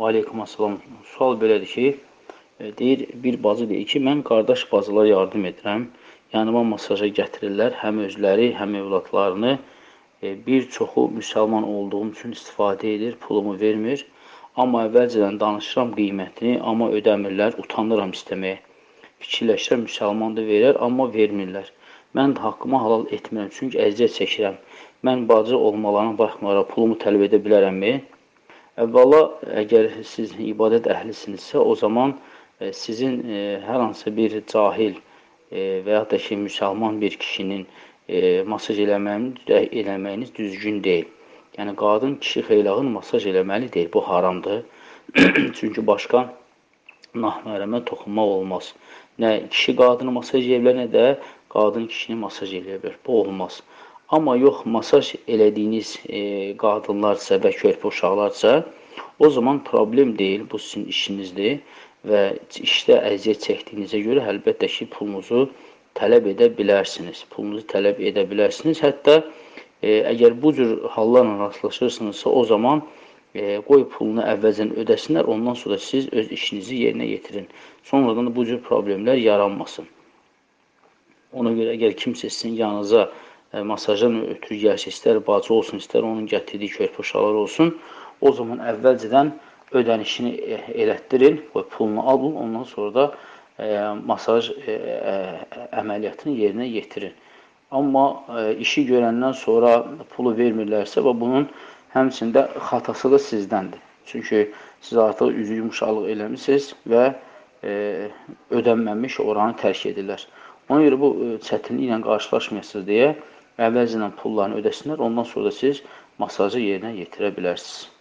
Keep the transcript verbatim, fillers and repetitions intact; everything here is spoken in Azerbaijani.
Aleykum assalam. Sual belədir ki, e, deyir, bir bacı deyir ki, mən qardaş bacılara yardım edirəm. Yanıma masaja gətirirlər, həm özləri, həm övladlarını. E, Bir çoxu müsəlman olduğum üçün istifadə edir, pulumu vermir. Amma əvvəlcədən danışıram qiymətini, amma ödəmirlər, utanıram istəməyə. Fikirləşirəm, müsəlman da verər, amma vermirlər. Mən də haqqımı halal etmirəm, çünki əziyyət çəkirəm. Mən bacı olmalarına baxmayaraq pulumu tələb edə bilərəmmi? Əvvəla, əgər siz ibadət əhlisinizsə, o zaman e, sizin e, hər hansı bir cahil e, və ya da ki, müsəlman bir kişinin e, masaj eləməyiniz, eləməyiniz düzgün deyil. Yəni, qadın kişi xeylağın masaj eləməli deyil, bu haramdır. Çünki başqa nahnərəmə toxunmaq olmaz. Nə kişi qadını masaj edə bilər, nə də qadın kişini masaj edə bilər. Bu olmaz. Amma yox, masaj elədiyiniz e, qadınlarsa və körpə uşaqlarsa, o zaman problem deyil, bu sizin işinizdir və işdə əziyyət çəkdiyinizə görə əlbəttə ki, pulunuzu tələb edə bilərsiniz. Pulunuzu tələb edə bilərsiniz. Hətta e, əgər bu cür hallarla rastlaşırsınızsa, o zaman e, qoy pulunu əvvəlcən ödəsinlər, ondan sonra siz öz işinizi yerinə yetirin. Sonradan da bu cür problemlər yaranmasın. Ona görə əgər kimsə sizin yanınıza masajdan ötürü gəlsə, istər bacı olsun, istər onun gətirdiyi körpə uşaqlar olsun, o zaman əvvəlcədən ödənişini elətdirin, pulunu alın, ondan sonra da e, masaj e, əməliyyatını yerinə yetirin. Amma e, işi görəndən sonra pulu vermirlərsə və bunun həmçində xatası da sizdəndir. Çünki siz artıq üzü yumuşaqlıq eləmişsiniz və e, ödənməmiş oranı tərk edirlər. Ona görə bu çətinliklə qarşılaşmayasınız deyə əvvəlcədən pullarını ödəsinlər, ondan sonra da siz masajı yerinə yetirə bilərsiniz.